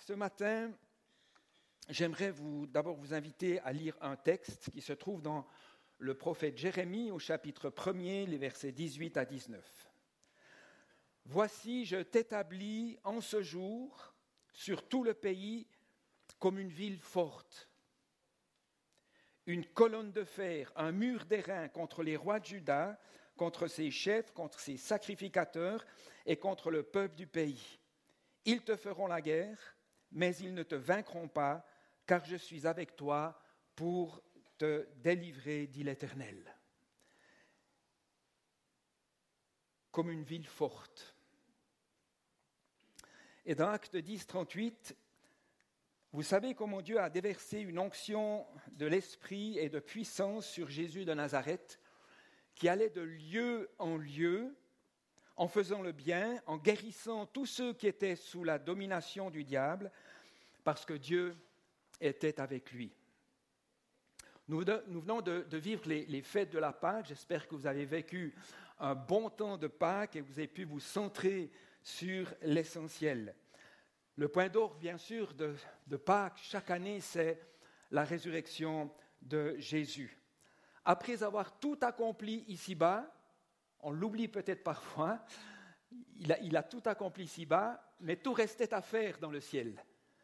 ce matin, j'aimerais d'abord vous inviter à lire un texte qui se trouve dans le prophète Jérémie au chapitre 1er, les versets 18 à 19. « Voici, je t'établis en ce jour sur tout le pays comme une ville forte, une colonne de fer, un mur d'airain contre les rois de Juda, contre ses chefs, contre ses sacrificateurs et contre le peuple du pays. Ils te feront la guerre, mais ils ne te vaincront pas, car je suis avec toi pour te délivrer, dit l'Éternel. » Comme une ville forte. Et dans Actes 10, 38, vous savez comment Dieu a déversé une onction de l'Esprit et de puissance sur Jésus de Nazareth, qui allait de lieu en lieu, en faisant le bien, en guérissant tous ceux qui étaient sous la domination du diable, parce que Dieu était avec lui. Nous venons de vivre les fêtes de la Pâque. J'espère que vous avez vécu un bon temps de Pâques et que vous avez pu vous centrer sur l'essentiel. Le point d'orgue, bien sûr, de Pâques, chaque année, c'est la résurrection de Jésus. Après avoir tout accompli ici-bas, on l'oublie peut-être parfois, il a tout accompli ici-bas, mais tout restait à faire dans le ciel.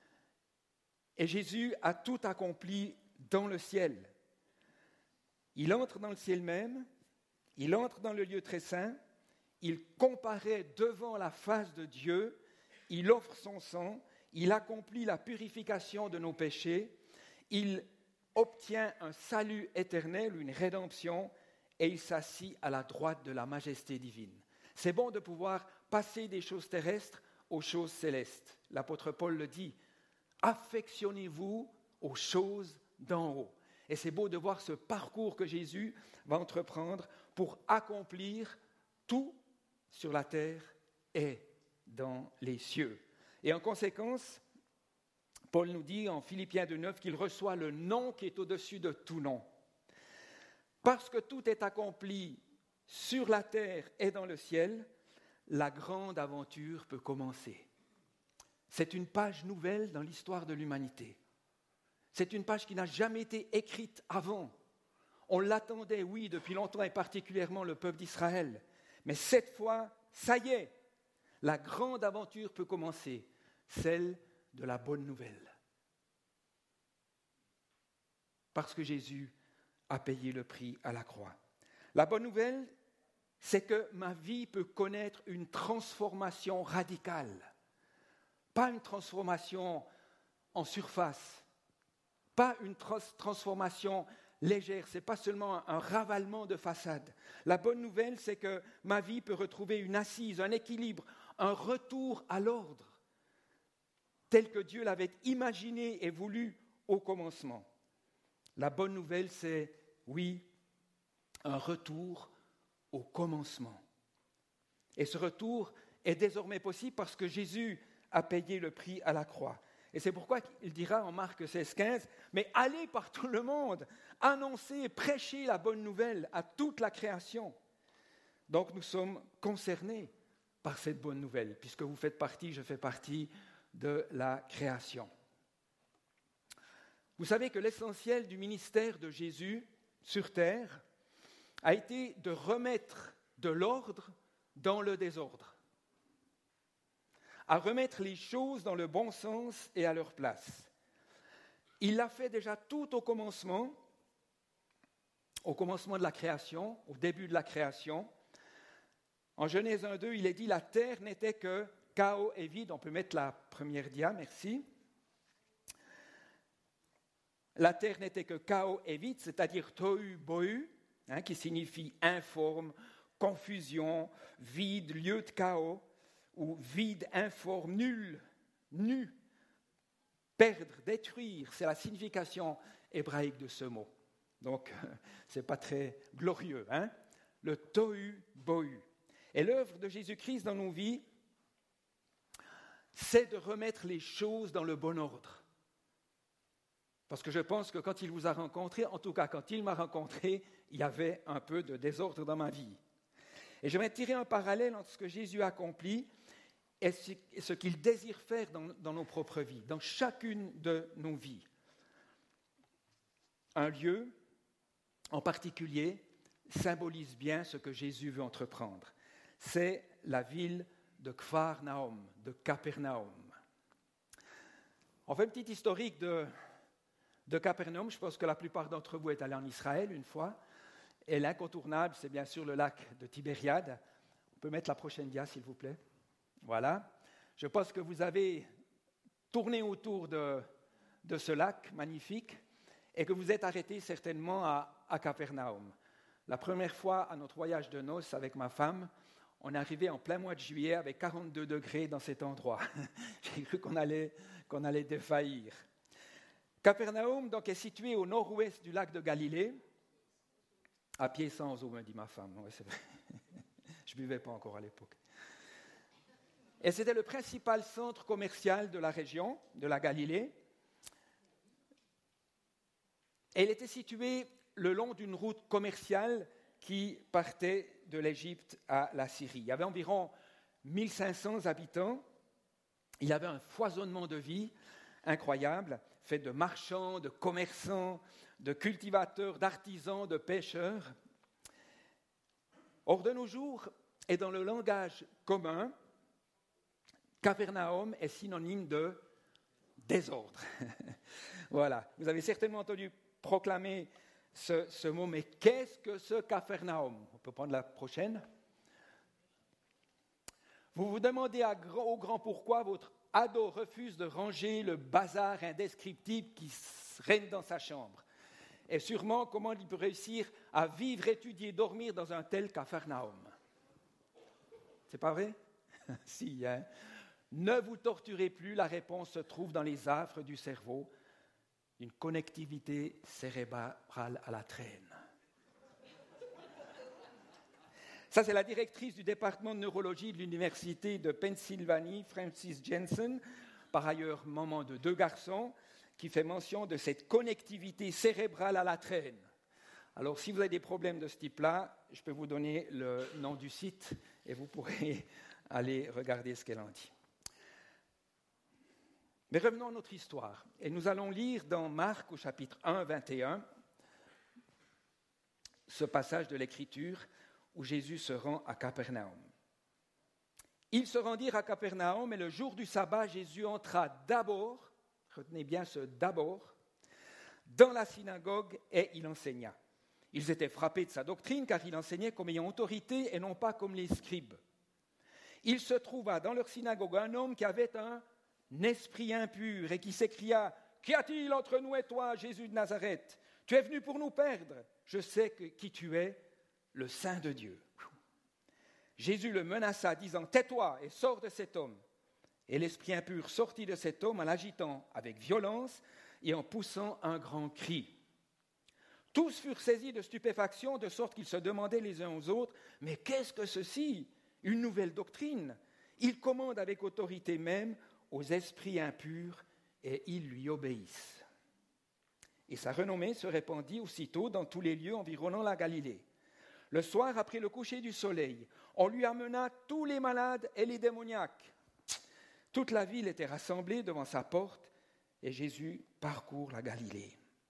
Et Jésus a tout accompli dans le ciel. Il entre dans le ciel même, il entre dans le lieu très saint, il comparaît devant la face de Dieu, il offre son sang, il accomplit la purification de nos péchés, il obtient un salut éternel, une rédemption, et il s'assit à la droite de la majesté divine. C'est bon de pouvoir passer des choses terrestres aux choses célestes. L'apôtre Paul le dit, « Affectionnez-vous aux choses d'en haut ». Et c'est beau de voir ce parcours que Jésus va entreprendre pour accomplir tout sur la terre et dans les cieux. Et en conséquence, Paul nous dit en Philippiens 2,9 qu'il reçoit le nom qui est au-dessus de tout nom. Parce que tout est accompli sur la terre et dans le ciel, la grande aventure peut commencer. C'est une page nouvelle dans l'histoire de l'humanité. C'est une page qui n'a jamais été écrite avant. On l'attendait, oui, depuis longtemps, et particulièrement le peuple d'Israël. Mais cette fois, ça y est, la grande aventure peut commencer, celle de la bonne nouvelle. Parce que Jésus a payé le prix à la croix. La bonne nouvelle, c'est que ma vie peut connaître une transformation radicale. Pas une transformation en surface, pas une transformation légère, ce n'est pas seulement un ravalement de façade. La bonne nouvelle, c'est que ma vie peut retrouver une assise, un équilibre, un retour à l'ordre, tel que Dieu l'avait imaginé et voulu au commencement. La bonne nouvelle, c'est, oui, un retour au commencement. Et ce retour est désormais possible parce que Jésus a payé le prix à la croix. Et c'est pourquoi il dira en Marc 16, 15, « Mais allez par tout le monde, annoncez, prêchez la bonne nouvelle à toute la création. » Donc nous sommes concernés par cette bonne nouvelle, puisque vous faites partie, je fais partie de la création. Vous savez que l'essentiel du ministère de Jésus sur terre a été de remettre de l'ordre dans le désordre, à remettre les choses dans le bon sens et à leur place. Il l'a fait déjà tout au commencement de la création, au début de la création. En Genèse 1:2, il est dit « La terre n'était que chaos et vide ». On peut mettre la première dia, merci. La terre n'était que chaos et vide, c'est-à-dire tohu bohu, qui signifie informe, confusion, vide, lieu de chaos, ou vide, informe, nul, nu, perdre, détruire, c'est la signification hébraïque de ce mot. Donc, ce n'est pas très glorieux, le tohu bohu. Et l'œuvre de Jésus-Christ dans nos vies, c'est de remettre les choses dans le bon ordre. Parce que je pense que quand il vous a rencontré, en tout cas quand il m'a rencontré, il y avait un peu de désordre dans ma vie. Et j'aimerais tirer un parallèle entre ce que Jésus a accompli est ce qu'il désire faire dans nos propres vies, dans chacune de nos vies. Un lieu, en particulier, symbolise bien ce que Jésus veut entreprendre. C'est la ville de Kfar Naom, de Capernaum. On fait une petite historique de Capernaum. Je pense que la plupart d'entre vous est allés en Israël une fois. Et l'incontournable, c'est bien sûr le lac de Tibériade. On peut mettre la prochaine dia, s'il vous plaît. Voilà. Je pense que vous avez tourné autour de ce lac magnifique et que vous êtes arrêté certainement à Capernaum. La première fois, à notre voyage de noces avec ma femme, on est arrivé en plein mois de juillet avec 42 degrés dans cet endroit. J'ai cru qu'on allait défaillir. Capernaum donc, est situé au nord-ouest du lac de Galilée, à pied sans eau, me dit ma femme. Ouais, c'est vrai. Je ne buvais pas encore à l'époque. Et c'était le principal centre commercial de la région, de la Galilée. Et il était situé le long d'une route commerciale qui partait de l'Égypte à la Syrie. Il y avait environ 1500 habitants. Il y avait un foisonnement de vie incroyable, fait de marchands, de commerçants, de cultivateurs, d'artisans, de pêcheurs. Or, de nos jours, et dans le langage commun, Capernaum est synonyme de désordre. Voilà, vous avez certainement entendu proclamer ce mot, mais qu'est-ce que ce Capernaum ? On peut prendre la prochaine. Vous vous demandez au grand pourquoi votre ado refuse de ranger le bazar indescriptible qui règne dans sa chambre. Et sûrement comment il peut réussir à vivre, étudier, dormir dans un tel Capernaum. C'est pas vrai ? Si, hein ? Ne vous torturez plus, la réponse se trouve dans les affres du cerveau, une connectivité cérébrale à la traîne. Ça, c'est la directrice du département de neurologie de l'Université de Pennsylvanie, Frances Jensen, par ailleurs maman de 2 garçons, qui fait mention de cette connectivité cérébrale à la traîne. Alors, si vous avez des problèmes de ce type-là, je peux vous donner le nom du site et vous pourrez aller regarder ce qu'elle en dit. Mais revenons à notre histoire. Et nous allons lire dans Marc au chapitre 1, 21, ce passage de l'Écriture où Jésus se rend à Capernaum. Ils se rendirent à Capernaum et le jour du sabbat, Jésus entra d'abord, retenez bien ce d'abord, dans la synagogue et il enseigna. Ils étaient frappés de sa doctrine car il enseignait comme ayant autorité et non pas comme les scribes. Il se trouva dans leur synagogue un homme qui avait un esprit impur et qui s'écria « Qu'y a-t-il entre nous et toi, Jésus de Nazareth ? Tu es venu pour nous perdre. Je sais qui tu es, le Saint de Dieu. » Jésus le menaça, disant « Tais-toi et sors de cet homme. » Et l'esprit impur sortit de cet homme en l'agitant avec violence et en poussant un grand cri. Tous furent saisis de stupéfaction, de sorte qu'ils se demandaient les uns aux autres « Mais qu'est-ce que ceci ? Une nouvelle doctrine ?» Il commande avec autorité même aux esprits impurs et ils lui obéissent. Et sa renommée se répandit aussitôt dans tous les lieux environnant la Galilée. Le soir, après le coucher du soleil, on lui amena tous les malades et les démoniaques. Toute la ville était rassemblée devant sa porte et Jésus parcourt la Galilée.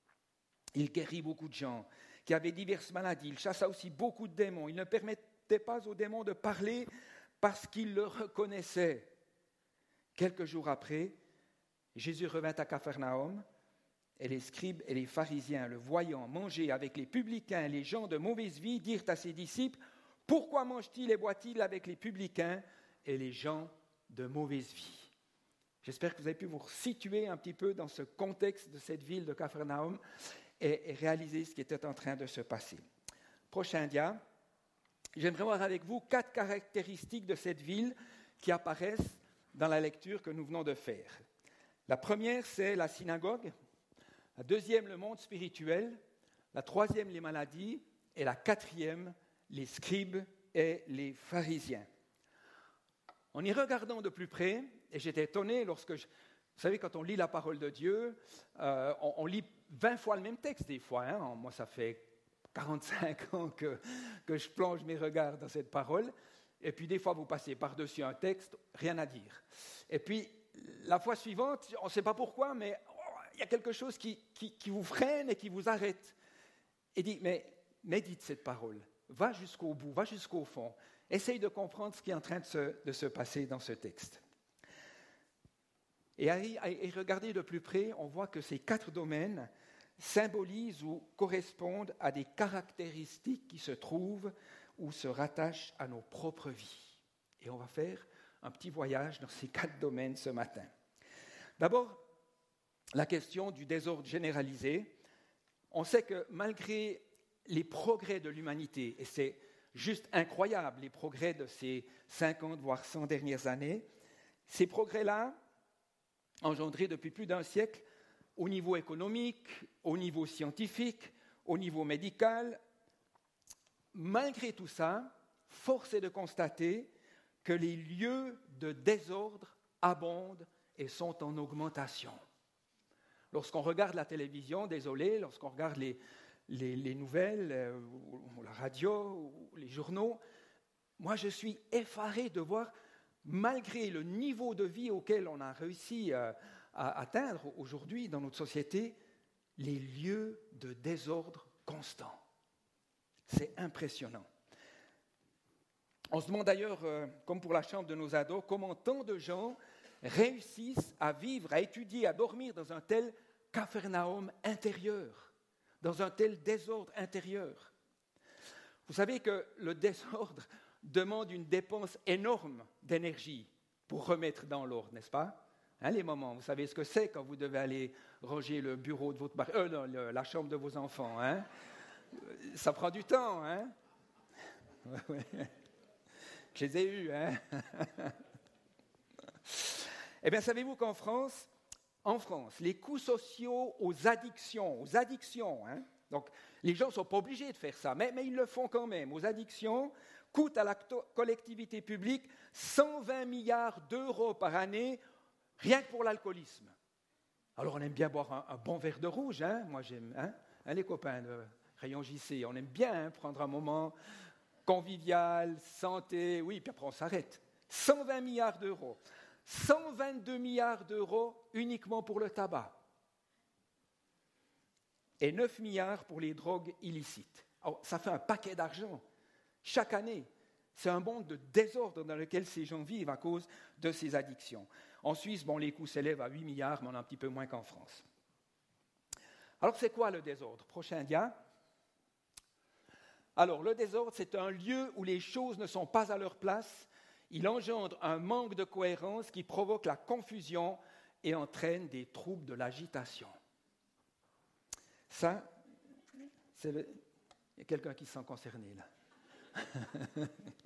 Il guérit beaucoup de gens qui avaient diverses maladies. Il chassa aussi beaucoup de démons. Il ne permettait pas aux démons de parler parce qu'ils le reconnaissaient. Quelques jours après, Jésus revint à Capharnaüm et les scribes et les pharisiens, le voyant manger avec les publicains et les gens de mauvaise vie, dirent à ses disciples « Pourquoi mange-t-il et boit-il avec les publicains et les gens de mauvaise vie ?» J'espère que vous avez pu vous situer un petit peu dans ce contexte de cette ville de Capharnaüm et réaliser ce qui était en train de se passer. Prochain dia. J'aimerais voir avec vous 4 caractéristiques de cette ville qui apparaissent dans la lecture que nous venons de faire. La première, c'est la synagogue. La deuxième, le monde spirituel. La troisième, les maladies. Et la quatrième, les scribes et les pharisiens. En y regardant de plus près, et j'étais étonné lorsque vous savez, quand on lit la parole de Dieu, on lit 20 fois le même texte des fois. Hein. Moi, ça fait 45 ans que je plonge mes regards dans cette parole. et puis des fois vous passez par-dessus un texte, rien à dire. Et puis la fois suivante, on ne sait pas pourquoi, mais il y a quelque chose qui vous freine et qui vous arrête. Et dit, mais médite cette parole, va jusqu'au bout, va jusqu'au fond, essaye de comprendre ce qui est en train de se passer dans ce texte. Et regardez de plus près, on voit que ces 4 domaines symbolisent ou correspondent à des caractéristiques qui se trouvent ou se rattachent à nos propres vies. Et on va faire un petit voyage dans ces 4 domaines ce matin. D'abord, la question du désordre généralisé. On sait que malgré les progrès de l'humanité, et c'est juste incroyable, les progrès de ces 50 voire 100 dernières années, ces progrès-là, engendrés depuis plus d'un siècle, au niveau économique, au niveau scientifique, au niveau médical, malgré tout ça, force est de constater que les lieux de désordre abondent et sont en augmentation. Lorsqu'on regarde la télévision, lorsqu'on regarde les nouvelles, ou la radio, ou les journaux, moi je suis effaré de voir, malgré le niveau de vie auquel on a réussi à atteindre aujourd'hui dans notre société, les lieux de désordre constant. C'est impressionnant. On se demande d'ailleurs, comme pour la chambre de nos ados, comment tant de gens réussissent à vivre, à étudier, à dormir dans un tel Capharnaüm intérieur, dans un tel désordre intérieur. Vous savez que le désordre demande une dépense énorme d'énergie pour remettre dans l'ordre, n'est-ce pas ? Les moments, vous savez ce que c'est quand vous devez aller ranger le bureau de votre la chambre de vos enfants. Ça prend du temps. Je les ai eus. Eh bien, savez-vous qu'en France, les coûts sociaux aux addictions, donc les gens ne sont pas obligés de faire ça, mais ils le font quand même, aux addictions, coûtent à la collectivité publique 120 milliards d'euros par année, rien que pour l'alcoolisme. Alors on aime bien boire un bon verre de rouge, moi j'aime, les copains de Rayon JC, on aime bien prendre un moment convivial, santé, oui, puis après on s'arrête. 120 milliards d'euros. 122 milliards d'euros uniquement pour le tabac et 9 milliards pour les drogues illicites. Alors, ça fait un paquet d'argent chaque année. C'est un monde de désordre dans lequel ces gens vivent à cause de ces addictions. En Suisse, les coûts s'élèvent à 8 milliards, mais on a un petit peu moins qu'en France. Alors, c'est quoi le désordre ? Prochain dia. Alors, le désordre, c'est un lieu où les choses ne sont pas à leur place. Il engendre un manque de cohérence qui provoque la confusion et entraîne des troubles de l'agitation. Ça, il y a quelqu'un qui se sent concerné là.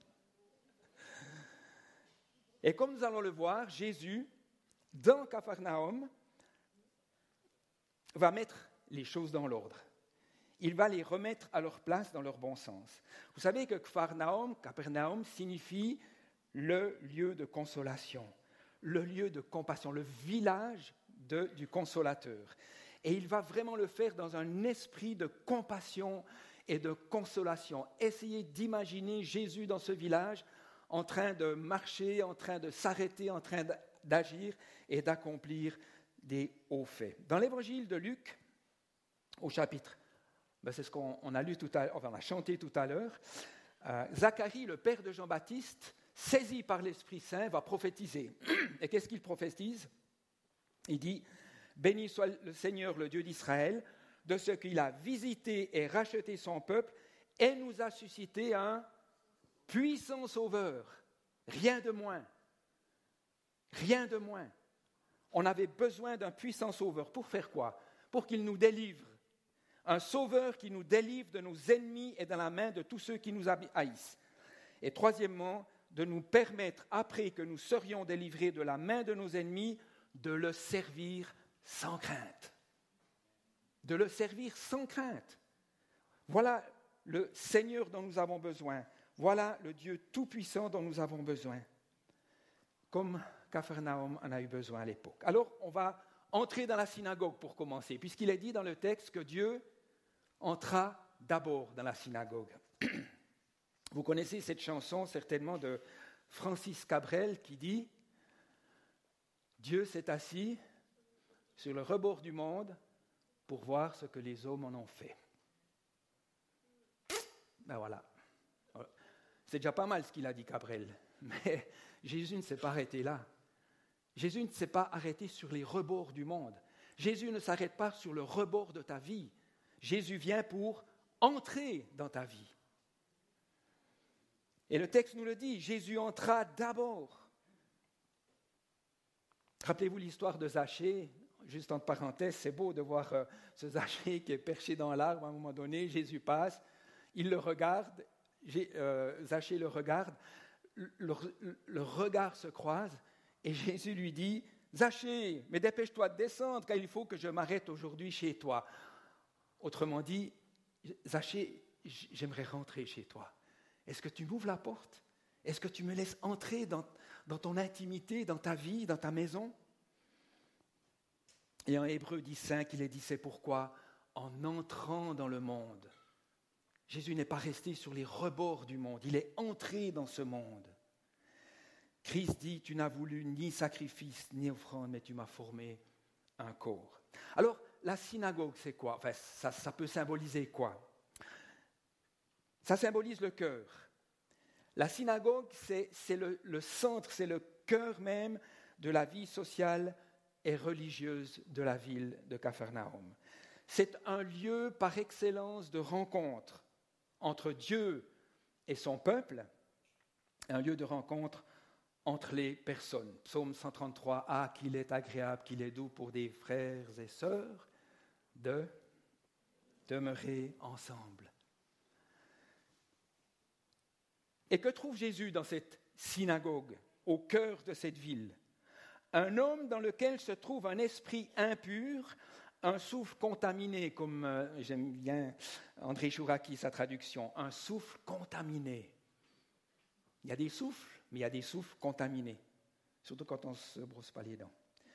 Et comme nous allons le voir, Jésus, dans Capharnaüm, va mettre les choses dans l'ordre. Il va les remettre à leur place dans leur bon sens. Vous savez que Capharnaüm signifie le lieu de consolation, le lieu de compassion, le village du consolateur. Et il va vraiment le faire dans un esprit de compassion et de consolation. Essayez d'imaginer Jésus dans ce village en train de marcher, en train de s'arrêter, en train d'agir et d'accomplir des hauts faits. Dans l'évangile de Luc, au chapitre, c'est ce qu'on a lu tout à l'heure, on a chanté tout à l'heure, Zacharie, le père de Jean-Baptiste, saisi par l'Esprit Saint, va prophétiser. Et qu'est-ce qu'il prophétise ? Il dit « Béni soit le Seigneur, le Dieu d'Israël, de ce qu'il a visité et racheté son peuple et nous a suscité un puissant sauveur. » Rien de moins. Rien de moins. On avait besoin d'un puissant sauveur. Pour faire quoi ? Pour qu'il nous délivre. Un sauveur qui nous délivre de nos ennemis et de la main de tous ceux qui nous haïssent. Et troisièmement, de nous permettre, après que nous serions délivrés de la main de nos ennemis, de le servir sans crainte. De le servir sans crainte. Voilà le Seigneur dont nous avons besoin. Voilà le Dieu tout-puissant dont nous avons besoin. Comme Capharnaüm en a eu besoin à l'époque. Alors, on va entrer dans la synagogue pour commencer, puisqu'il est dit dans le texte que Dieu entra d'abord dans la synagogue. Vous connaissez cette chanson certainement de Francis Cabrel qui dit « Dieu s'est assis sur le rebord du monde pour voir ce que les hommes en ont fait. » Ben voilà. C'est déjà pas mal ce qu'il a dit Cabrel, mais Jésus ne s'est pas arrêté là. Jésus ne s'est pas arrêté sur les rebords du monde. Jésus ne s'arrête pas sur le rebord de ta vie. Jésus vient pour entrer dans ta vie. Et le texte nous le dit, Jésus entra d'abord. Rappelez-vous l'histoire de Zachée, juste entre parenthèses, c'est beau de voir ce Zachée qui est perché dans l'arbre. À un moment donné, Jésus passe, il le regarde, Zachée le regarde, le regard se croise et Jésus lui dit « Zachée, mais dépêche-toi de descendre car il faut que je m'arrête aujourd'hui chez toi. » Autrement dit, Zachée, j'aimerais rentrer chez toi. Est-ce que tu m'ouvres la porte? Est-ce que tu me laisses entrer dans ton intimité, dans ta vie, dans ta maison? Et en Hébreux 10.5, il est dit, c'est pourquoi, en entrant dans le monde, Jésus n'est pas resté sur les rebords du monde, il est entré dans ce monde. Christ dit, tu n'as voulu ni sacrifice, ni offrande, mais tu m'as formé un corps. Alors, la synagogue, c'est quoi? Enfin, ça peut symboliser quoi? Ça symbolise le cœur. La synagogue, c'est le centre, c'est le cœur même de la vie sociale et religieuse de la ville de Capharnaüm. C'est un lieu par excellence de rencontre entre Dieu et son peuple, un lieu de rencontre entre les personnes. Psaume 133, « Ah, qu'il est agréable, qu'il est doux pour des frères et sœurs de demeurer ensemble. » Et que trouve Jésus dans cette synagogue, au cœur de cette ville? Un homme dans lequel se trouve un esprit impur, un souffle contaminé, comme j'aime bien André Chouraki, sa traduction, un souffle contaminé. Il y a des souffles, mais il y a des souffles contaminés, surtout quand on ne se brosse pas les dents.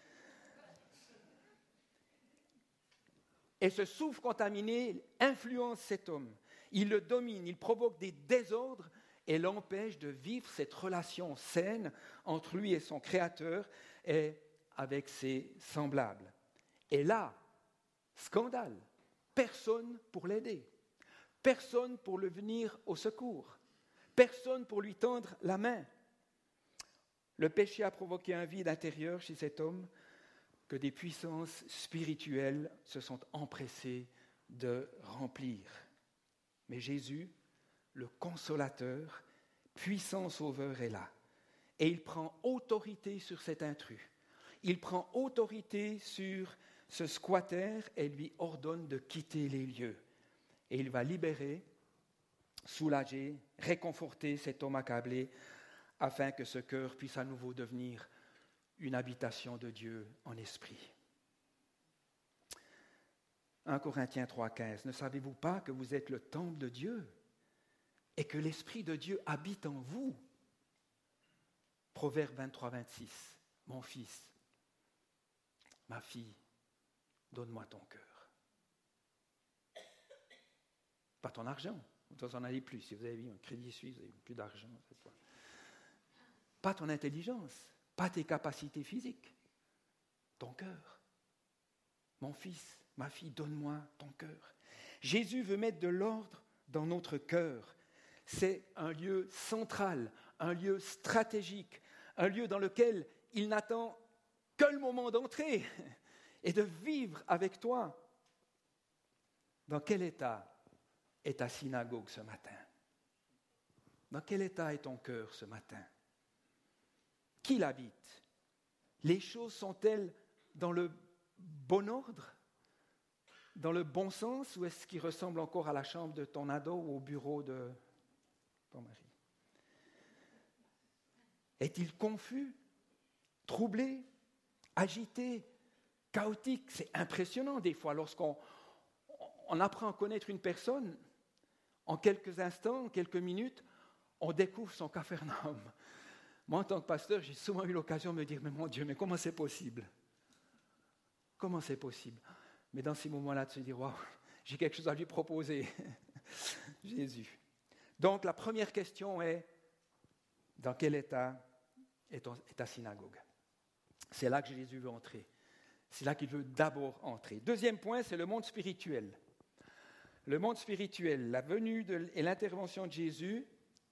Et ce souffle contaminé influence cet homme. Il le domine, il provoque des désordres et l'empêche de vivre cette relation saine entre lui et son Créateur et avec ses semblables. Et là, scandale, personne pour l'aider, personne pour le venir au secours, personne pour lui tendre la main. Le péché a provoqué un vide intérieur chez cet homme que des puissances spirituelles se sont empressées de remplir. Mais Jésus, le consolateur, puissant sauveur est là. Et il prend autorité sur cet intrus. Il prend autorité sur ce squatter et lui ordonne de quitter les lieux. Et il va libérer, soulager, réconforter cet homme accablé afin que ce cœur puisse à nouveau devenir une habitation de Dieu en esprit. 1 Corinthiens 3,15. Ne savez-vous pas que vous êtes le temple de Dieu et que l'Esprit de Dieu habite en vous? Proverbe 23,26. Mon fils, ma fille, donne-moi ton cœur. Pas ton argent, vous en avez plus. Si vous avez eu un crédit suisse, vous n'avez plus d'argent. Pas ton intelligence, pas tes capacités physiques, ton cœur. Mon fils, ma fille, donne-moi ton cœur. Jésus veut mettre de l'ordre dans notre cœur. C'est un lieu central, un lieu stratégique, un lieu dans lequel il n'attend que le moment d'entrer et de vivre avec toi. Dans quel état est ta synagogue ce matin? Dans quel état est ton cœur ce matin? Qui l'habite? Les choses sont-elles dans le bon ordre? Dans le bon sens? Ou est-ce qu'il ressemble encore à la chambre de ton ado ou au bureau de ton mari? Est-il confus, troublé, agité, chaotique? C'est impressionnant des fois lorsqu'on apprend à connaître une personne. En quelques instants, en quelques minutes, on découvre son Capharnaüm. Moi, en tant que pasteur, j'ai souvent eu l'occasion de me dire, mais mon Dieu, mais comment c'est possible? Comment c'est possible? Mais dans ces moments-là, de se dire, waouh, j'ai quelque chose à lui proposer. Jésus. Donc la première question est, dans quel état est ta synagogue? C'est là que Jésus veut entrer. C'est là qu'il veut d'abord entrer. Deuxième point, c'est le monde spirituel. Le monde spirituel, la venue et l'intervention de Jésus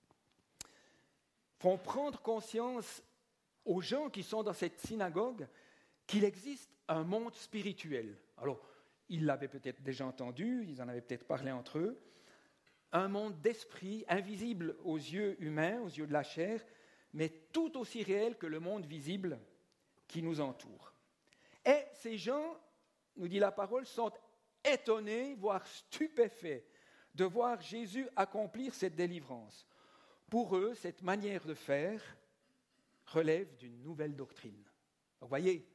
font prendre conscience aux gens qui sont dans cette synagogue qu'il existe un monde spirituel. Alors, ils l'avaient peut-être déjà entendu, ils en avaient peut-être parlé entre eux. Un monde d'esprit, invisible aux yeux humains, aux yeux de la chair, mais tout aussi réel que le monde visible qui nous entoure. Et ces gens, nous dit la parole, sont étonnés, voire stupéfaits, de voir Jésus accomplir cette délivrance. Pour eux, cette manière de faire relève d'une nouvelle doctrine. Donc, vous voyez,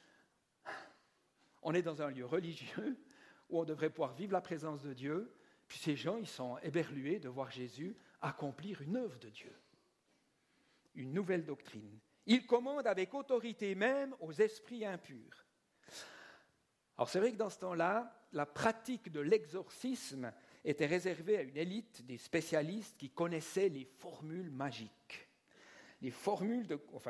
on est dans un lieu religieux où on devrait pouvoir vivre la présence de Dieu, puis ces gens, ils sont éberlués de voir Jésus accomplir une œuvre de Dieu. Une nouvelle doctrine. Il commande avec autorité même aux esprits impurs. Alors c'est vrai que dans ce temps-là, la pratique de l'exorcisme était réservée à une élite des spécialistes qui connaissaient les formules magiques. Les formules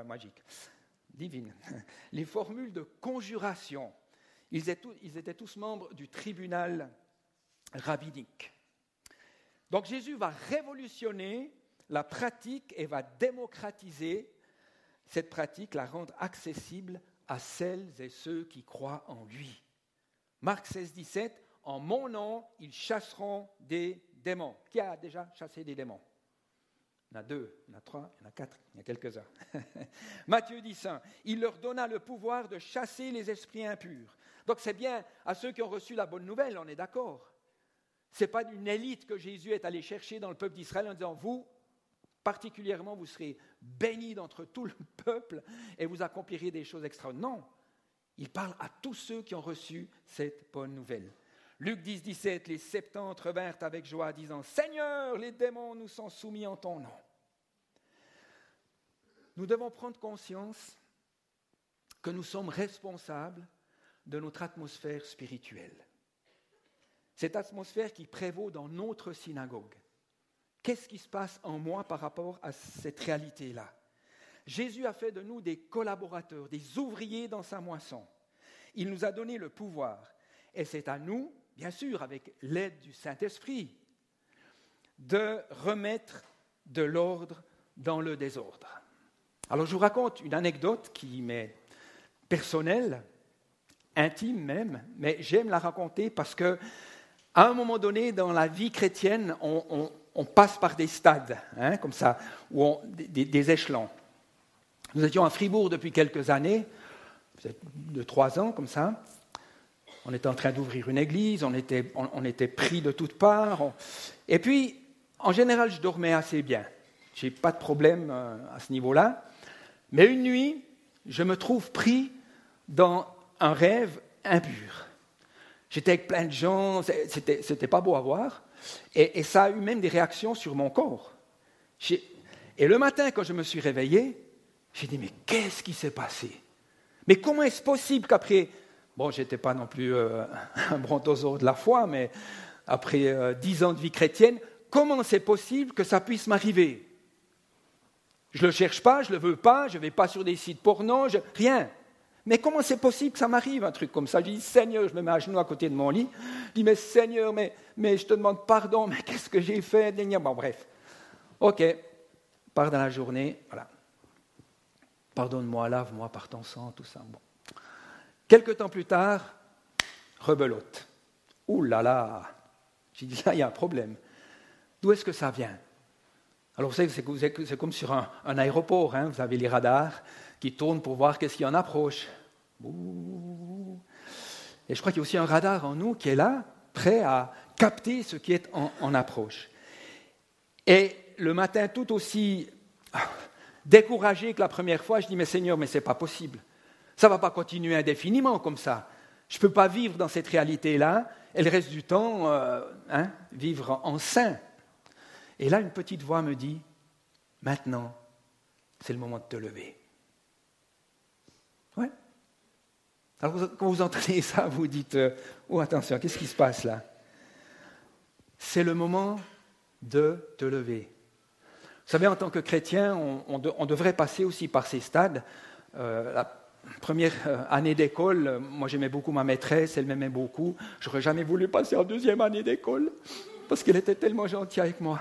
divines. Les formules de conjuration. Ils étaient tous membres du tribunal rabbinique. Donc Jésus va révolutionner la pratique et va démocratiser cette pratique, la rendre accessible à celles et ceux qui croient en lui. Marc 16, 17, « En mon nom, ils chasseront des démons. » Qui a déjà chassé des démons? Il y en a 2, il y en a 3, il y en a 4, il y en a quelques-uns. Matthieu 10, 1, « Il leur donna le pouvoir de chasser les esprits impurs. » Donc c'est bien à ceux qui ont reçu la bonne nouvelle, on est d'accord. Ce n'est pas une élite que Jésus est allé chercher dans le peuple d'Israël en disant « Vous, particulièrement, vous serez bénis d'entre tout le peuple et vous accomplirez des choses extraordinaires. » Non, il parle à tous ceux qui ont reçu cette bonne nouvelle. Luc 10, 17, les 70 revinrent avec joie, disant « Seigneur, les démons nous sont soumis en ton nom. » Nous devons prendre conscience que nous sommes responsables de notre atmosphère spirituelle. Cette atmosphère qui prévaut dans notre synagogue. Qu'est-ce qui se passe en moi par rapport à cette réalité-là? Jésus a fait de nous des collaborateurs, des ouvriers dans sa moisson. Il nous a donné le pouvoir. Et c'est à nous, bien sûr, avec l'aide du Saint-Esprit, de remettre de l'ordre dans le désordre. Alors je vous raconte une anecdote qui m'est personnelle, intime même, mais j'aime la raconter parce que à un moment donné, dans la vie chrétienne, on passe par des stades, comme ça, des échelons. Nous étions à Fribourg depuis quelques années, peut-être 2-3 ans, comme ça. On était en train d'ouvrir une église, on était pris de toutes parts. Et puis, en général, je dormais assez bien. Je n'ai pas de problème à ce niveau-là. Mais une nuit, je me trouve pris dans un rêve impur. J'étais avec plein de gens, c'était pas beau à voir, et ça a eu même des réactions sur mon corps. Et le matin, quand je me suis réveillé, j'ai dit, mais qu'est-ce qui s'est passé? Mais comment est-ce possible qu'après, bon, j'étais pas non plus un brontosaure de la foi, mais après 10 ans de vie chrétienne, comment c'est possible que ça puisse m'arriver? Je le cherche pas, je le veux pas, je vais pas sur des sites porno, rien. Mais comment c'est possible que ça m'arrive, un truc comme ça? Je dis, Seigneur, je me mets à genoux à côté de mon lit. Je dis, mais Seigneur, mais je te demande pardon, mais qu'est-ce que j'ai fait? Bon, bref. OK, pars dans la journée, voilà. Pardonne-moi, lave-moi par ton sang, tout ça. Bon. Quelque temps plus tard, rebelote. Ouh là là! J'ai dit, là, il y a un problème. D'où est-ce que ça vient? Alors, vous savez, c'est comme sur un aéroport, vous avez les radars qui tournent pour voir qu'est-ce qui en approche. Et je crois qu'il y a aussi un radar en nous qui est là, prêt à capter ce qui est en approche. Et le matin, tout aussi découragé que la première fois, je dis, mais Seigneur, mais ce n'est pas possible. Ça ne va pas continuer indéfiniment comme ça. Je ne peux pas vivre dans cette réalité-là et le reste du temps vivre en saint. Et là, une petite voix me dit, maintenant, c'est le moment de te lever. Ouais. Alors, quand vous entendez ça, vous dites, oh attention, qu'est-ce qui se passe là? C'est le moment de te lever. Vous savez, en tant que chrétien, on devrait passer aussi par ces stades. La première année d'école, moi j'aimais beaucoup ma maîtresse, elle m'aimait beaucoup. Je n'aurais jamais voulu passer en deuxième année d'école parce qu'elle était tellement gentille avec moi.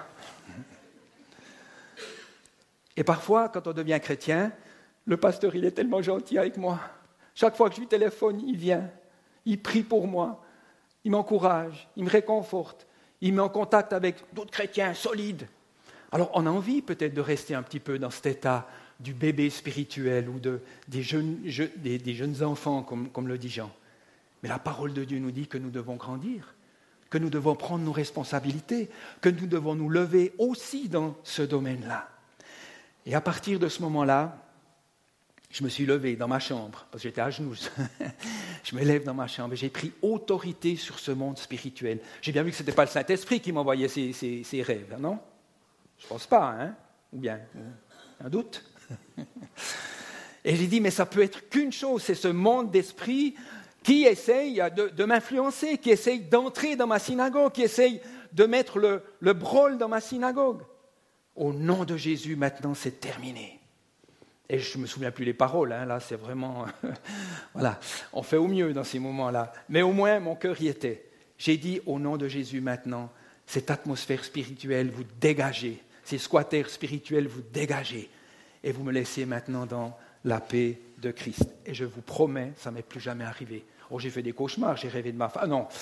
Et parfois, quand on devient chrétien, le pasteur, il est tellement gentil avec moi. Chaque fois que je lui téléphone, il vient, il prie pour moi, il m'encourage, il me réconforte, il me met en contact avec d'autres chrétiens solides. Alors, on a envie peut-être de rester un petit peu dans cet état du bébé spirituel ou des jeunes enfants, comme le dit Jean. Mais la parole de Dieu nous dit que nous devons grandir, que nous devons prendre nos responsabilités, que nous devons nous lever aussi dans ce domaine-là. Et à partir de ce moment-là, je me suis levé dans ma chambre, parce que j'étais à genoux. Je me lève dans ma chambre et j'ai pris autorité sur ce monde spirituel. J'ai bien vu que ce n'était pas le Saint-Esprit qui m'envoyait ces rêves, non ? Je ne pense pas, hein ? Ou bien, un doute ? Et j'ai dit, mais ça peut être qu'une chose, c'est ce monde d'esprit qui essaye de m'influencer, qui essaye d'entrer dans ma synagogue, qui essaye de mettre le brol dans ma synagogue. Au nom de Jésus, maintenant, c'est terminé. Et je ne me souviens plus les paroles, hein, là, c'est vraiment... voilà, on fait au mieux dans ces moments-là. Mais au moins, mon cœur y était. J'ai dit, au nom de Jésus, maintenant, cette atmosphère spirituelle, vous dégagez. Ces squatters spirituels, vous dégagez. Et vous me laissez maintenant dans la paix de Christ. Et je vous promets, ça ne m'est plus jamais arrivé. Oh, j'ai fait des cauchemars, j'ai rêvé de ma femme. Ah non,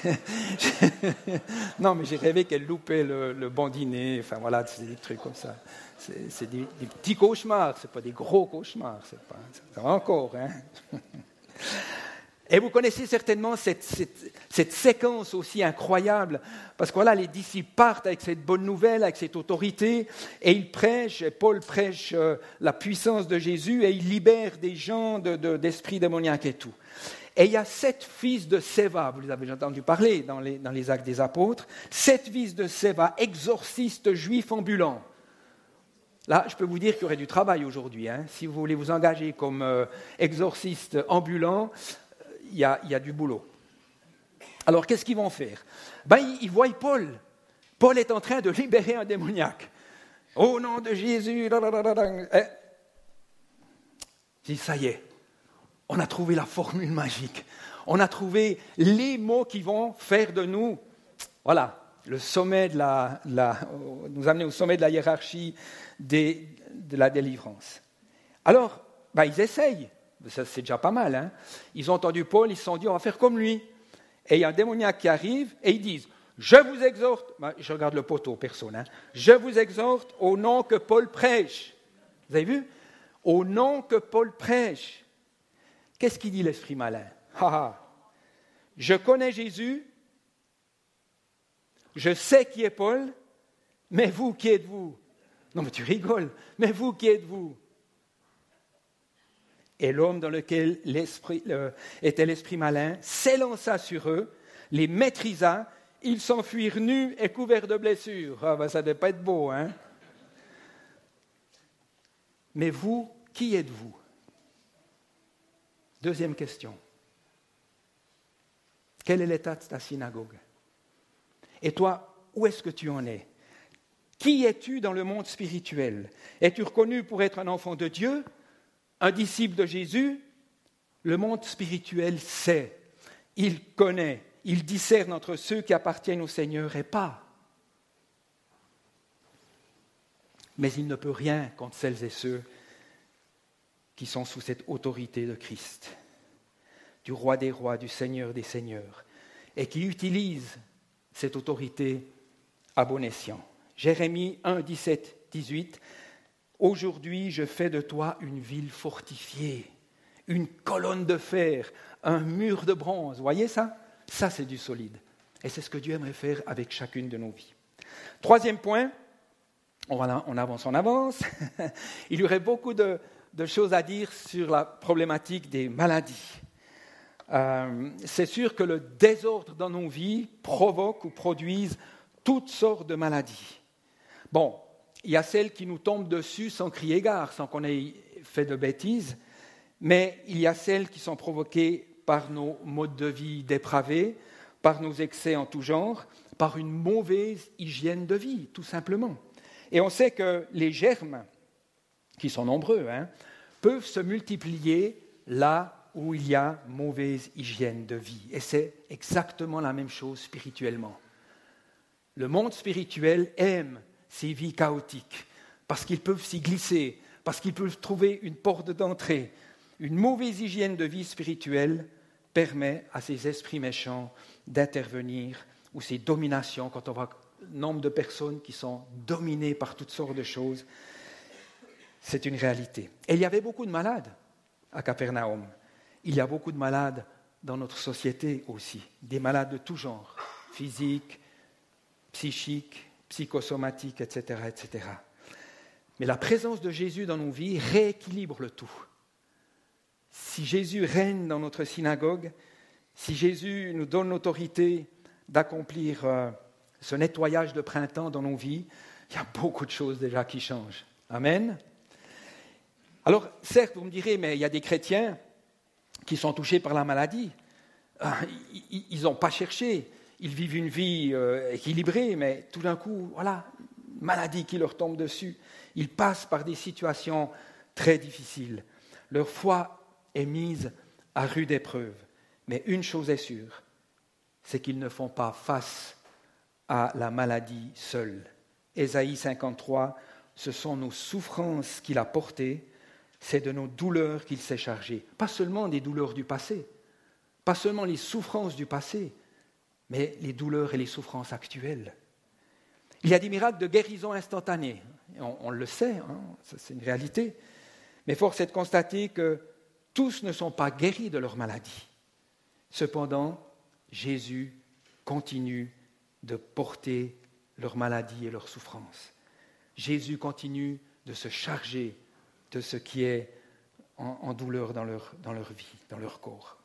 non, mais j'ai rêvé qu'elle loupait le bon dîner. Enfin voilà, c'est des trucs comme ça. C'est des petits cauchemars, ce n'est pas des gros cauchemars. C'est pas encore, hein. Et vous connaissez certainement cette séquence aussi incroyable, parce que voilà, les disciples partent avec cette bonne nouvelle, avec cette autorité, et ils prêchent, et Paul prêche la puissance de Jésus, et il libère des gens d'esprits démoniaques et tout. Et il y a 7 fils de Séva, vous les avez entendu parler dans les Actes des Apôtres, 7 fils de Séva, exorcistes juifs ambulants. Là, je peux vous dire qu'il y aurait du travail aujourd'hui, hein. Si vous voulez vous engager comme exorciste ambulant, il y a du boulot. Alors, qu'est-ce qu'ils vont faire ? Ils voient Paul. Paul est en train de libérer un démoniaque. Au nom de Jésus, ça y est, on a trouvé la formule magique. On a trouvé les mots qui vont faire de nous, voilà, le sommet nous amener au sommet de la hiérarchie de la délivrance. Alors, ils essayent. Ça, c'est déjà pas mal. Hein. Ils ont entendu Paul, ils se sont dit, on va faire comme lui. Et il y a un démoniaque qui arrive et ils disent, je vous exhorte, je regarde le poteau, personne, hein, je vous exhorte au nom que Paul prêche. Vous avez vu ? Au nom que Paul prêche. Qu'est-ce qu'il dit l'esprit malin ? Je connais Jésus, je sais qui est Paul, mais vous, qui êtes-vous ? Non, mais tu rigoles, mais vous, qui êtes-vous ? Et l'homme dans lequel était l'esprit malin s'élança sur eux, les maîtrisa, ils s'enfuirent nus et couverts de blessures. Ça ne devait pas être beau, hein ? Mais vous, qui êtes-vous ? Deuxième question. Quel est l'état de ta synagogue ? Et toi, où est-ce que tu en es ? Qui es-tu dans le monde spirituel ? Es-tu reconnu pour être un enfant de Dieu ? Un disciple de Jésus, le monde spirituel sait, il connaît, il discerne entre ceux qui appartiennent au Seigneur et pas. Mais il ne peut rien contre celles et ceux qui sont sous cette autorité de Christ, du roi des rois, du Seigneur des seigneurs, et qui utilisent cette autorité à bon escient. Jérémie 1, 17, 18. Aujourd'hui, je fais de toi une ville fortifiée, une colonne de fer, un mur de bronze. Vous voyez ça ? Ça, c'est du solide. Et c'est ce que Dieu aimerait faire avec chacune de nos vies. Troisième point, on avance. Il y aurait beaucoup de choses à dire sur la problématique des maladies. C'est sûr que le désordre dans nos vies provoque ou produise toutes sortes de maladies. Bon, il y a celles qui nous tombent dessus sans crier gare, sans qu'on ait fait de bêtises, mais il y a celles qui sont provoquées par nos modes de vie dépravés, par nos excès en tout genre, par une mauvaise hygiène de vie, tout simplement. Et on sait que les germes, qui sont nombreux, peuvent se multiplier là où il y a mauvaise hygiène de vie. Et c'est exactement la même chose spirituellement. Le monde spirituel aime ces vies chaotiques parce qu'ils peuvent s'y glisser, parce qu'ils peuvent trouver une porte d'entrée. Une mauvaise hygiène de vie spirituelle permet à ces esprits méchants d'intervenir, ou ces dominations, quand on voit le nombre de personnes qui sont dominées par toutes sortes de choses, c'est une réalité. Et il y avait beaucoup de malades à Capernaum. Il y a beaucoup de malades dans notre société aussi, des malades de tout genre, physiques, psychiques, psychosomatiques, etc., etc. Mais la présence de Jésus dans nos vies rééquilibre le tout. Si Jésus règne dans notre synagogue, si Jésus nous donne l'autorité d'accomplir ce nettoyage de printemps dans nos vies, il y a beaucoup de choses déjà qui changent. Amen. Alors, certes, vous me direz, mais il y a des chrétiens qui sont touchés par la maladie. Ils n'ont pas cherché. Ils vivent une vie équilibrée, mais tout d'un coup, voilà, maladie qui leur tombe dessus. Ils passent par des situations très difficiles. Leur foi est mise à rude épreuve. Mais une chose est sûre, c'est qu'ils ne font pas face à la maladie seuls. Ésaïe 53, ce sont nos souffrances qu'il a portées, c'est de nos douleurs qu'il s'est chargé. Pas seulement des douleurs du passé, pas seulement les souffrances du passé, mais les douleurs et les souffrances actuelles. Il y a des miracles de guérison instantanée, on le sait, c'est une réalité, mais force est de constater que tous ne sont pas guéris de leur maladie. Cependant, Jésus continue de porter leur maladie et leurs souffrances. Jésus continue de se charger de ce qui est en douleur dans leur vie, dans leur corps.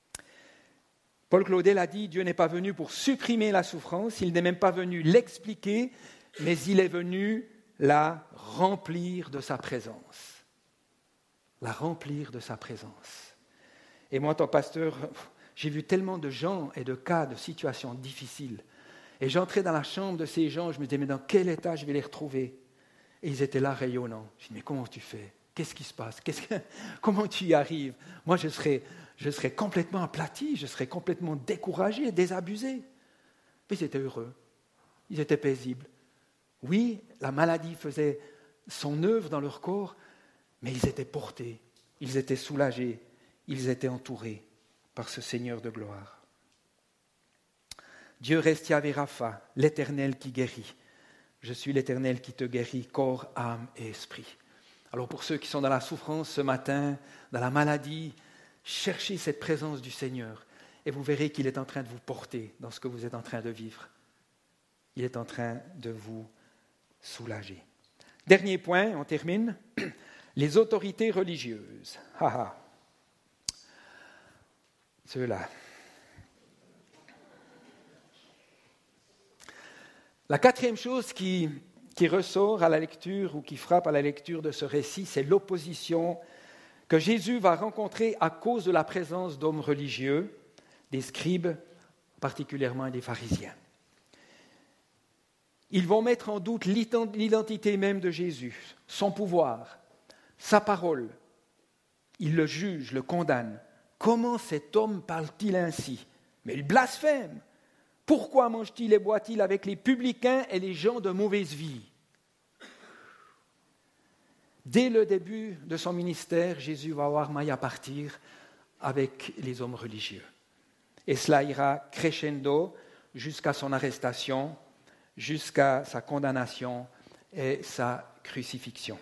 Paul Claudel a dit, Dieu n'est pas venu pour supprimer la souffrance, il n'est même pas venu l'expliquer, mais il est venu la remplir de sa présence. La remplir de sa présence. Et moi, en tant que pasteur, j'ai vu tellement de gens et de cas, de situations difficiles. Et j'entrais dans la chambre de ces gens, je me disais, mais dans quel état je vais les retrouver ? Et ils étaient là rayonnants. Je dis, mais comment tu fais ? Qu'est-ce qui se passe ? Comment tu y arrives ? Moi, je serais complètement aplati, je serais complètement découragé, désabusé. Mais ils étaient heureux, ils étaient paisibles. Oui, la maladie faisait son œuvre dans leur corps, mais ils étaient portés, ils étaient soulagés, ils étaient entourés par ce Seigneur de gloire. Dieu reste Yahvé Rapha, l'Éternel qui guérit. Je suis l'Éternel qui te guérit, corps, âme et esprit. Alors pour ceux qui sont dans la souffrance ce matin, dans la maladie, cherchez cette présence du Seigneur et vous verrez qu'il est en train de vous porter dans ce que vous êtes en train de vivre. Il est en train de vous soulager. Dernier point, on termine. Les autorités religieuses. Ceux-là. La quatrième chose qui ressort à la lecture ou qui frappe à la lecture de ce récit, c'est l'opposition que Jésus va rencontrer à cause de la présence d'hommes religieux, des scribes particulièrement et des pharisiens. Ils vont mettre en doute l'identité même de Jésus, son pouvoir, sa parole. Ils le jugent, le condamnent. Comment cet homme parle-t-il ainsi ? Mais il blasphème. Pourquoi mange-t-il et boit-il avec les publicains et les gens de mauvaise vie ? Dès le début de son ministère, Jésus va avoir maille à partir avec les hommes religieux. Et cela ira crescendo jusqu'à son arrestation, jusqu'à sa condamnation et sa crucifixion.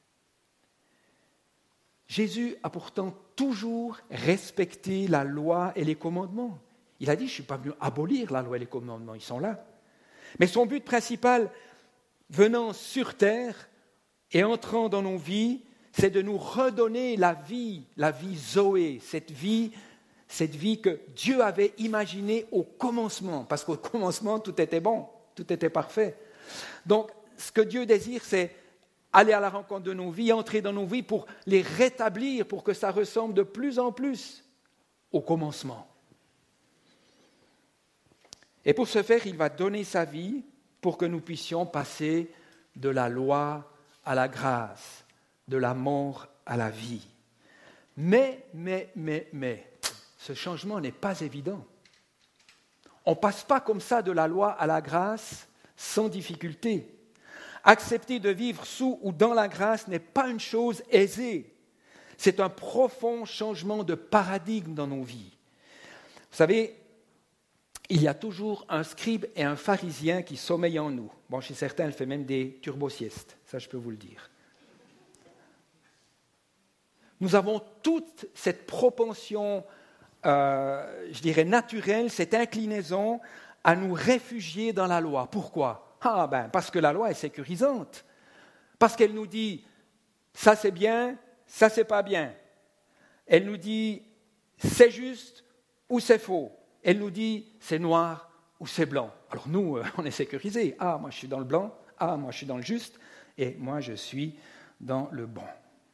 Jésus a pourtant toujours respecté la loi et les commandements. Il a dit, je ne suis pas venu abolir la loi et les commandements, ils sont là. Mais son but principal, venant sur terre et entrant dans nos vies, c'est de nous redonner la vie Zoé, cette vie que Dieu avait imaginée au commencement, parce qu'au commencement, tout était bon, tout était parfait. Donc, ce que Dieu désire, c'est aller à la rencontre de nos vies, entrer dans nos vies pour les rétablir, pour que ça ressemble de plus en plus au commencement. Et pour ce faire, il va donner sa vie pour que nous puissions passer de la loi à la grâce, de la mort à la vie. Mais, ce changement n'est pas évident. On ne passe pas comme ça de la loi à la grâce sans difficulté. Accepter de vivre sous ou dans la grâce n'est pas une chose aisée. C'est un profond changement de paradigme dans nos vies. Vous savez, il y a toujours un scribe et un pharisien qui sommeillent en nous. Bon, chez certains, elle fait même des turbo-siestes, ça je peux vous le dire. Nous avons toute cette propension, je dirais naturelle, cette inclinaison à nous réfugier dans la loi. Pourquoi ? Parce que la loi est sécurisante. Parce qu'elle nous dit, ça c'est bien, ça c'est pas bien. Elle nous dit, c'est juste ou c'est faux. Elle nous dit, c'est noir ou c'est blanc. Alors nous, on est sécurisés. Moi je suis dans le blanc, moi je suis dans le juste, et moi je suis dans le bon.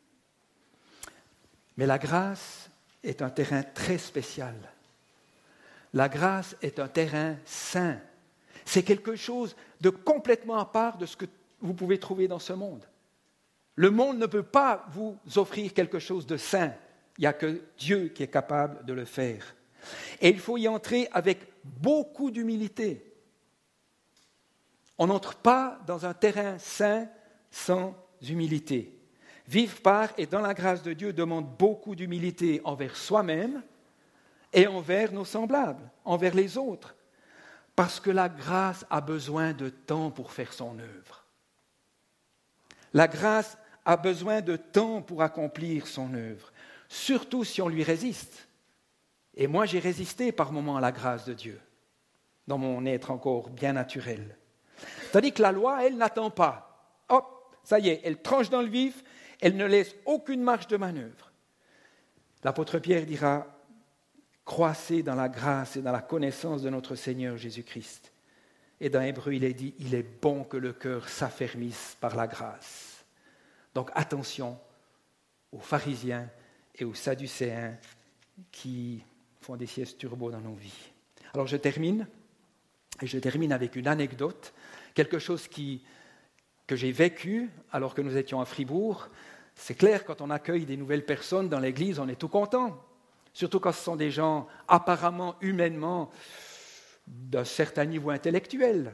Mais la grâce est un terrain très spécial. La grâce est un terrain saint. C'est quelque chose de complètement à part de ce que vous pouvez trouver dans ce monde. Le monde ne peut pas vous offrir quelque chose de saint. Il n'y a que Dieu qui est capable de le faire. Et il faut y entrer avec beaucoup d'humilité. On n'entre pas dans un terrain saint sans humilité. Vivre par et dans la grâce de Dieu demande beaucoup d'humilité envers soi-même et envers nos semblables, envers les autres. Parce que la grâce a besoin de temps pour faire son œuvre. La grâce a besoin de temps pour accomplir son œuvre, surtout si on lui résiste. Et moi, j'ai résisté par moments à la grâce de Dieu, dans mon être encore bien naturel. Tandis que la loi, elle n'attend pas. Hop, ça y est, elle tranche dans le vif, elle ne laisse aucune marge de manœuvre. L'apôtre Pierre dira, croissez dans la grâce et dans la connaissance de notre Seigneur Jésus-Christ. Et dans Hébreux, il est dit, il est bon que le cœur s'affermisse par la grâce. Donc attention aux pharisiens et aux sadducéens qui font des siestes turbo dans nos vies. Alors je termine avec une anecdote, quelque chose que j'ai vécu alors que nous étions à Fribourg. C'est clair, quand on accueille des nouvelles personnes dans l'église, on est tout content. Surtout quand ce sont des gens apparemment, humainement, d'un certain niveau intellectuel.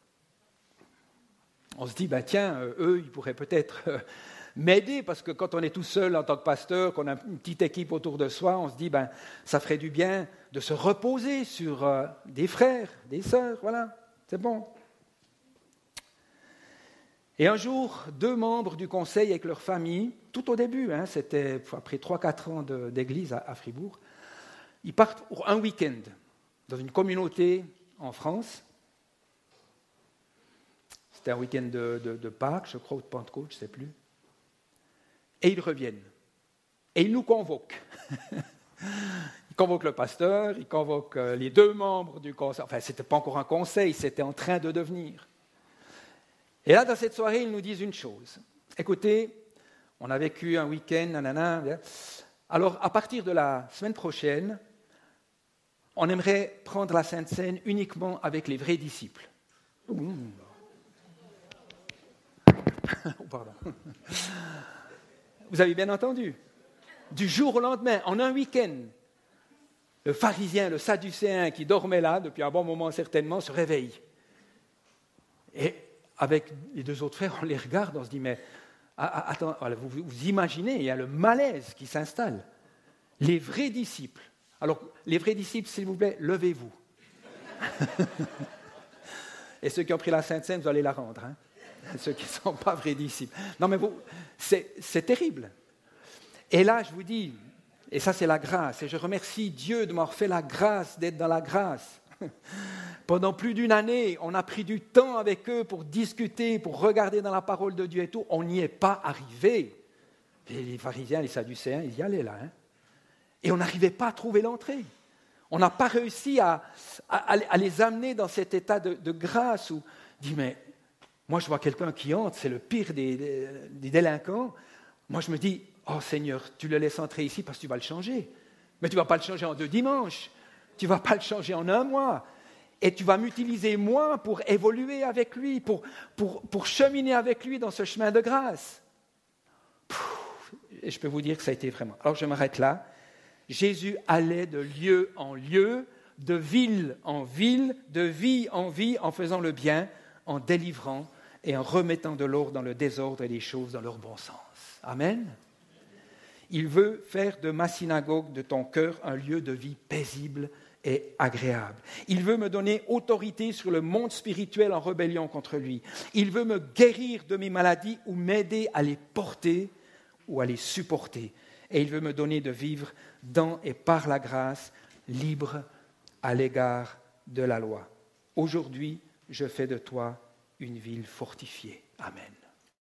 On se dit, eux, ils pourraient peut-être m'aider, parce que quand on est tout seul en tant que pasteur, qu'on a une petite équipe autour de soi, on se dit, ça ferait du bien de se reposer sur des frères, des sœurs, voilà, c'est bon. Et un jour, 2 membres du conseil avec leur famille, tout au début, c'était après 3-4 ans d'église à Fribourg, ils partent pour un week-end dans une communauté en France. C'était un week-end de Pâques, je crois, ou de Pentecôte, je ne sais plus. Et ils reviennent. Et ils nous convoquent. Ils convoquent le pasteur, ils convoquent les 2 membres du conseil. Enfin, ce n'était pas encore un conseil, c'était en train de devenir. Et là, dans cette soirée, ils nous disent une chose. Écoutez, on a vécu un week-end, nanana. Alors, à partir de la semaine prochaine, on aimerait prendre la Sainte Seine uniquement avec les vrais disciples. Pardon. Vous avez bien entendu. Du jour au lendemain, en un week-end, le pharisien, le sadducéen qui dormait là, depuis un bon moment certainement, se réveille. Et avec les 2 autres frères, on les regarde, on se dit, mais attends, vous imaginez, il y a le malaise qui s'installe. Les vrais disciples. Alors, les vrais disciples, s'il vous plaît, levez-vous. Et ceux qui ont pris la Sainte Seine, vous allez la rendre. Ceux qui ne sont pas vrais disciples. Non, mais c'est terrible. Et là, je vous dis, et ça c'est la grâce, et je remercie Dieu de m'avoir fait la grâce, d'être dans la grâce. Pendant plus d'1 année, on a pris du temps avec eux pour discuter, pour regarder dans la parole de Dieu et tout. On n'y est pas arrivé. Les pharisiens, les sadducéens, ils y allaient là. Et on n'arrivait pas à trouver l'entrée. On n'a pas réussi à les amener dans cet état de grâce où, dit, mais moi je vois quelqu'un qui entre, c'est le pire des délinquants. Moi je me dis, oh Seigneur, tu le laisses entrer ici parce que tu vas le changer. Mais tu ne vas pas le changer en 2 dimanches. Tu ne vas pas le changer en 1 mois. Et tu vas m'utiliser moi pour évoluer avec lui, pour cheminer avec lui dans ce chemin de grâce. Et je peux vous dire que ça a été vraiment. Alors je m'arrête là. Jésus allait de lieu en lieu, de ville en ville, de vie en vie, en faisant le bien, en délivrant et en remettant de l'ordre dans le désordre et les choses dans leur bon sens. Amen. Il veut faire de ma synagogue, de ton cœur, un lieu de vie paisible et agréable. Il veut me donner autorité sur le monde spirituel en rébellion contre lui. Il veut me guérir de mes maladies ou m'aider à les porter ou à les supporter. Et il veut me donner de vivre dans et par la grâce, libre à l'égard de la loi. Aujourd'hui, je fais de toi une ville fortifiée. Amen.